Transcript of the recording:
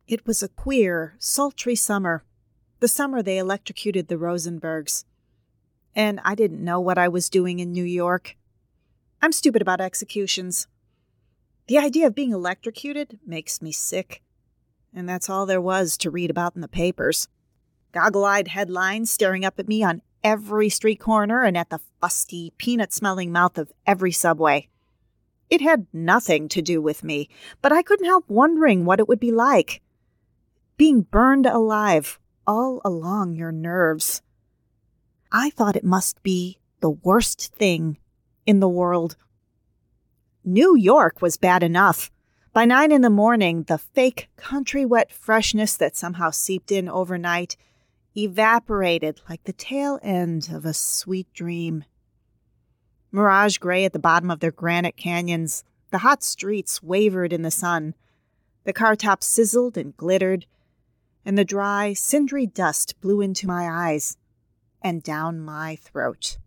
It was a queer, sultry summer, the summer they electrocuted the Rosenbergs. And I didn't know what I was doing in New York. I'm stupid about executions. The idea of being electrocuted makes me sick. And that's all there was to read about in the papers. Goggle-eyed headlines staring up at me on every street corner and at the fusty, peanut-smelling mouth of every subway. It had nothing to do with me, but I couldn't help wondering what it would be like. Being burned alive all along your nerves. I thought it must be the worst thing in the world. New York was bad enough. By 9 a.m, the fake country wet freshness that somehow seeped in overnight evaporated like the tail end of a sweet dream. Mirage gray at the bottom of their granite canyons, the hot streets wavered in the sun. The car tops sizzled and glittered, and the dry, cindery dust blew into my eyes and down my throat.